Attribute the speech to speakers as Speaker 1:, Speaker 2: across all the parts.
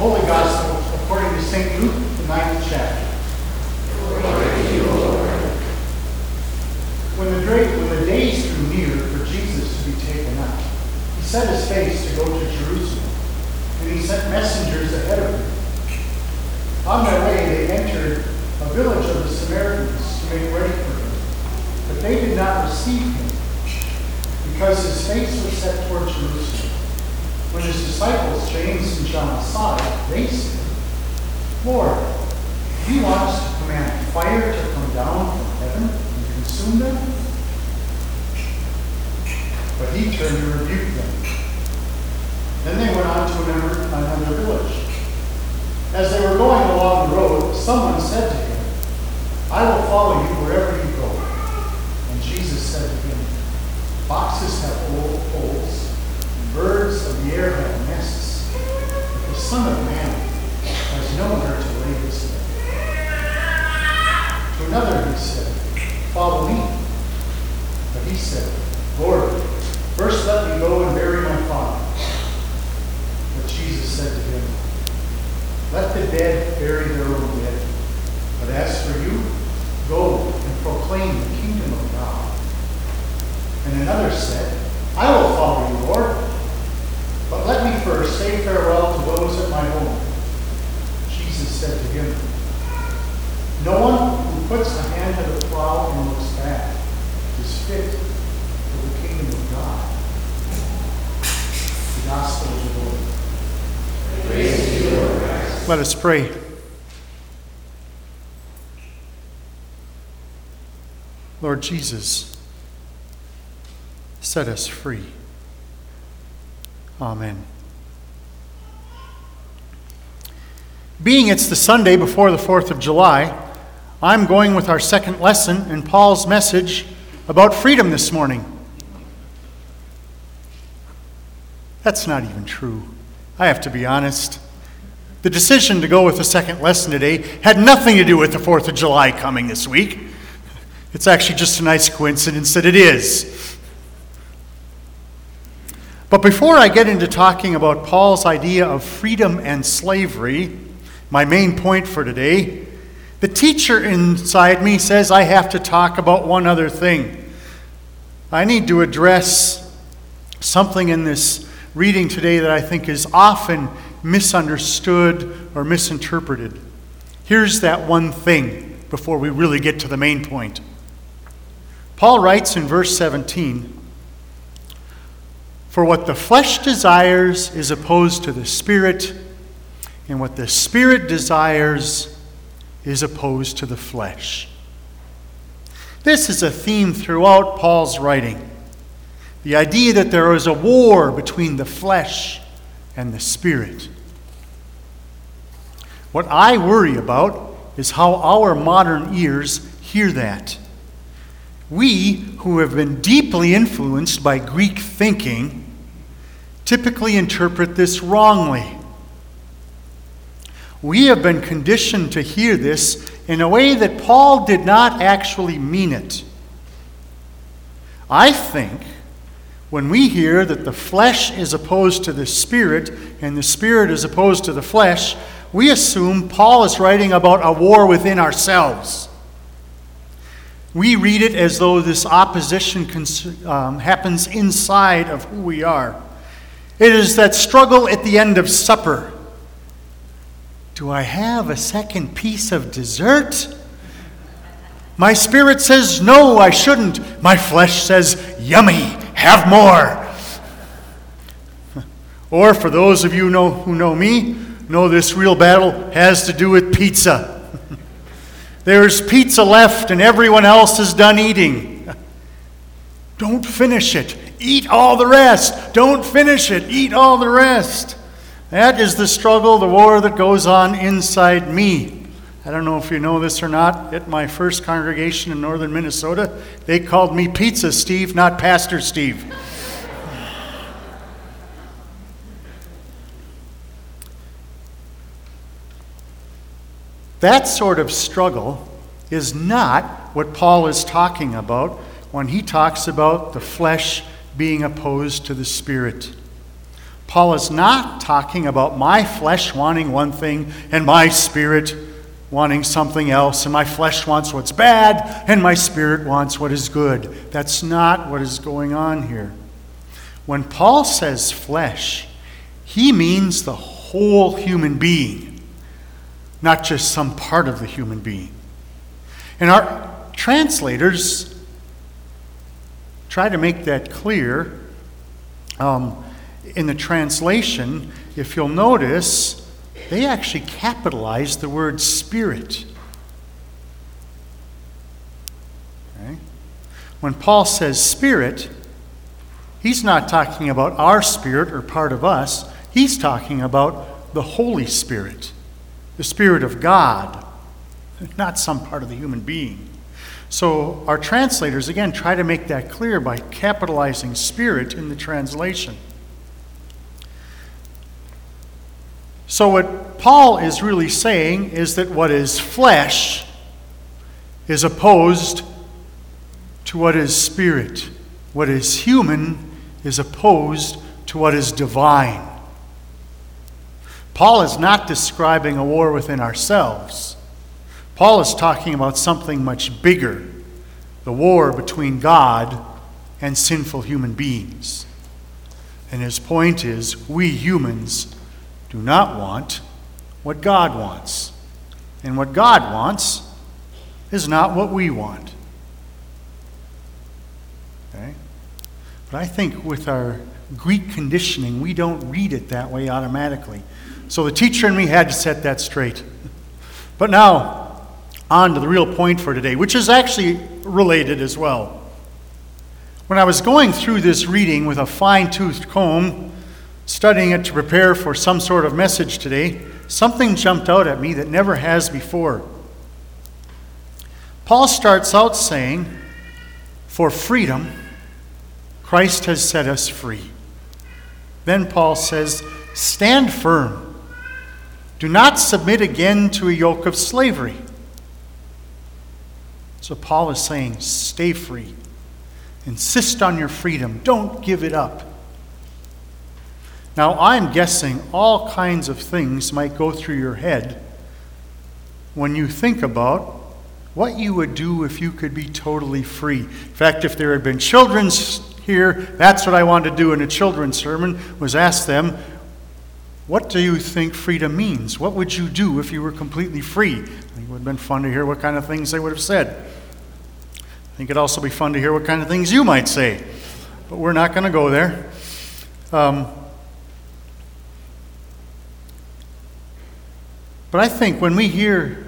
Speaker 1: Holy Gospel according to St. Luke, the 9th chapter.
Speaker 2: Glory to you, Lord.
Speaker 1: When the days drew near for Jesus to be taken up, he set his face to go to Jerusalem, and he sent messengers ahead of him. On their way, they entered a village of the Samaritans to make ready for him, but they did not receive him, because his face was set toward Jerusalem. When his disciples, James and John, saw it, they said, Lord, do you want us to command fire to come down from heaven and consume them? But he turned to rebuke them. Then they went on to another village. As they were going along the road, someone said to him, I will follow you wherever you go. And Jesus said to him, Foxes have holes, and birds of the air have nests, but the Son of Man has nowhere to lay his head. To another he said, Follow me. But he said, Lord, first let me go and bury my father. But Jesus said to him, Let the dead bury their own dead. But as for you, go and proclaim the kingdom of God. And another said, I will follow you, Lord, but let me first say farewell to those at my home. Jesus said to him, No one who puts the hand to the plow and looks back is fit for the kingdom of God. The Gospel of the Lord.
Speaker 2: Praise to you, Lord Christ.
Speaker 1: Let us pray. Lord Jesus, set us free. Amen. Being it's the Sunday before the 4th of July, I'm going with our second lesson in Paul's message about freedom this morning. That's not even true. I have to be honest. The decision to go with the second lesson today had nothing to do with the 4th of July coming this week. It's actually just a nice coincidence that it is. But before I get into talking about Paul's idea of freedom and slavery, my main point for today, the teacher inside me says I have to talk about one other thing. I need to address something in this reading today that I think is often misunderstood or misinterpreted. Here's that one thing before we really get to the main point. Paul writes in verse 17, For what the flesh desires is opposed to the Spirit, and what the Spirit desires is opposed to the flesh. This is a theme throughout Paul's writing. The idea that there is a war between the flesh and the Spirit. What I worry about is how our modern ears hear that. We, who have been deeply influenced by Greek thinking, typically interpret this wrongly. We have been conditioned to hear this in a way that Paul did not actually mean it. I think when we hear that the flesh is opposed to the Spirit and the Spirit is opposed to the flesh, we assume Paul is writing about a war within ourselves. We read it as though this opposition happens inside of who we are. It is that struggle at the end of supper. Do I have a second piece of dessert? My spirit says, no, I shouldn't. My flesh says, yummy, have more. Or for those of you who know me, know this real battle has to do with pizza. There's pizza left and everyone else is done eating. Don't finish it. Eat all the rest. Don't finish it. Eat all the rest. That is the struggle, the war that goes on inside me. I don't know if you know this or not. At my first congregation in northern Minnesota, they called me Pizza Steve, not Pastor Steve. That sort of struggle is not what Paul is talking about when he talks about the flesh being opposed to the Spirit. Paul is not talking about my flesh wanting one thing and my spirit wanting something else, and my flesh wants what's bad and my spirit wants what is good. That's not what is going on here. When Paul says flesh, he means the whole human being, not just some part of the human being. And our translators try to make that clear. In the translation, if you'll notice, they actually capitalize the word spirit. Okay? When Paul says spirit, he's not talking about our spirit or part of us. He's talking about the Holy Spirit, the Spirit of God, not some part of the human being. So our translators, again, try to make that clear by capitalizing spirit in the translation. So what Paul is really saying is that what is flesh is opposed to what is spirit. What is human is opposed to what is divine. Paul is not describing a war within ourselves. Paul is talking about something much bigger, the war between God and sinful human beings. And his point is, we humans do not want what God wants. And what God wants is not what we want. Okay? But I think with our Greek conditioning, we don't read it that way automatically. So the teacher and me had to set that straight. But now, on to the real point for today, which is actually related as well. When I was going through this reading with a fine-toothed comb, studying it to prepare for some sort of message today, something jumped out at me that never has before. Paul starts out saying, "For freedom, Christ has set us free." Then Paul says, "Stand firm. Do not submit again to a yoke of slavery." So Paul is saying, stay free. Insist on your freedom. Don't give it up. Now, I'm guessing all kinds of things might go through your head when you think about what you would do if you could be totally free. In fact, if there had been children's here, that's what I wanted to do in a children's sermon, was ask them, what do you think freedom means? What would you do if you were completely free? I think it would have been fun to hear what kind of things they would have said. I think it'd also be fun to hear what kind of things you might say. But we're not going to go there. But I think when we hear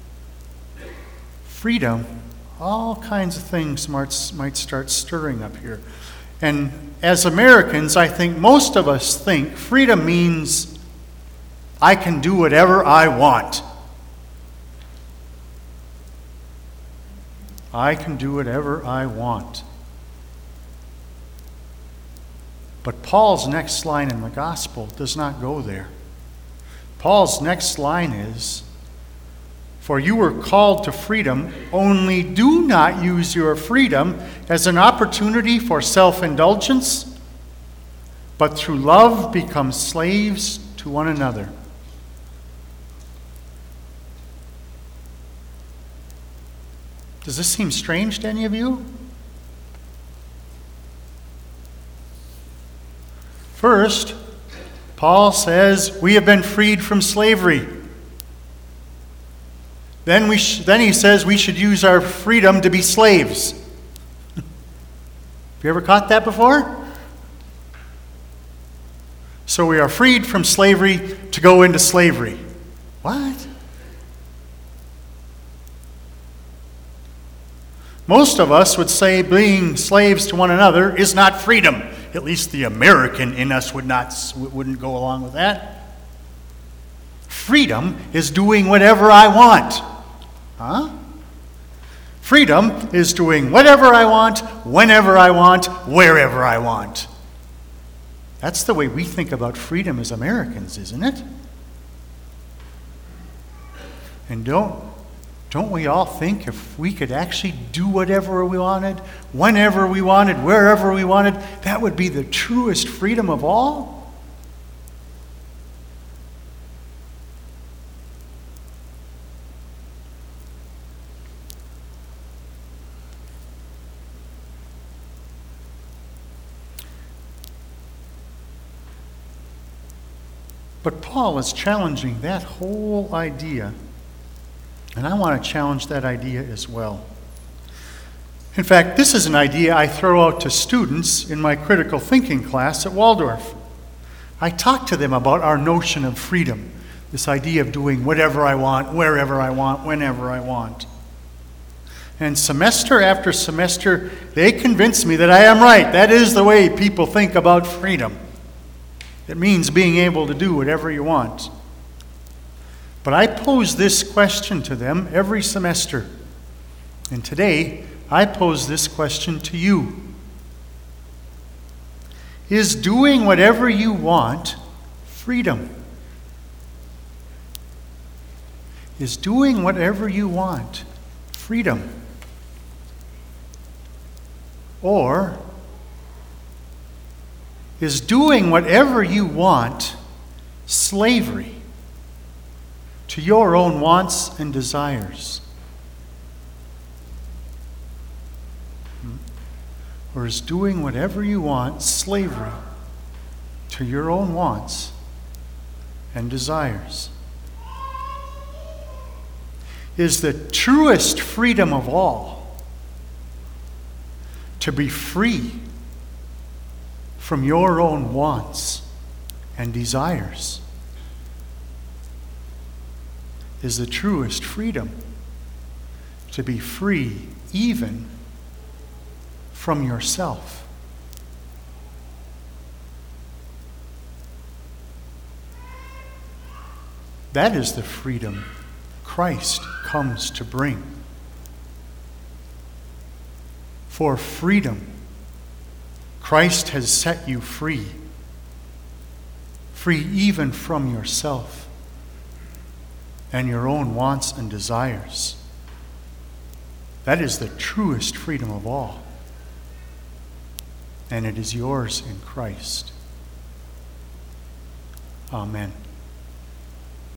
Speaker 1: freedom, all kinds of things might start stirring up here. And as Americans, I think most of us think freedom means I can do whatever I want. I can do whatever I want. But Paul's next line in the gospel does not go there. Paul's next line is, "For you were called to freedom, only do not use your freedom as an opportunity for self-indulgence, but through love become slaves to one another." Does this seem strange to any of you? First, Paul says we have been freed from slavery. Then he says we should use our freedom to be slaves. Have you ever caught that before? So we are freed from slavery to go into slavery. What? Most of us would say being slaves to one another is not freedom. At least the American in us wouldn't go along with that. Freedom is doing whatever I want. Huh? Freedom is doing whatever I want, whenever I want, wherever I want. That's the way we think about freedom as Americans, isn't it? And don't we all think if we could actually do whatever we wanted, whenever we wanted, wherever we wanted, that would be the truest freedom of all? But Paul is challenging that whole idea, and I want to challenge that idea as well. In fact, this is an idea I throw out to students in my critical thinking class at Waldorf. I talk to them about our notion of freedom, this idea of doing whatever I want, wherever I want, whenever I want. And semester after semester, they convince me that I am right. That is the way people think about freedom. It means being able to do whatever you want. But I pose this question to them every semester. And today, I pose this question to you. Is doing whatever you want freedom? Is doing whatever you want freedom? Or is doing whatever you want slavery to your own wants and desires? Or is doing whatever you want slavery to your own wants and desires? Is the truest freedom of all to be free from your own wants and desires? Is the truest freedom to be free even from yourself? That is the freedom Christ comes to bring. For freedom, Christ has set you free. Free even from yourself and your own wants and desires. That is the truest freedom of all. And it is yours in Christ. Amen.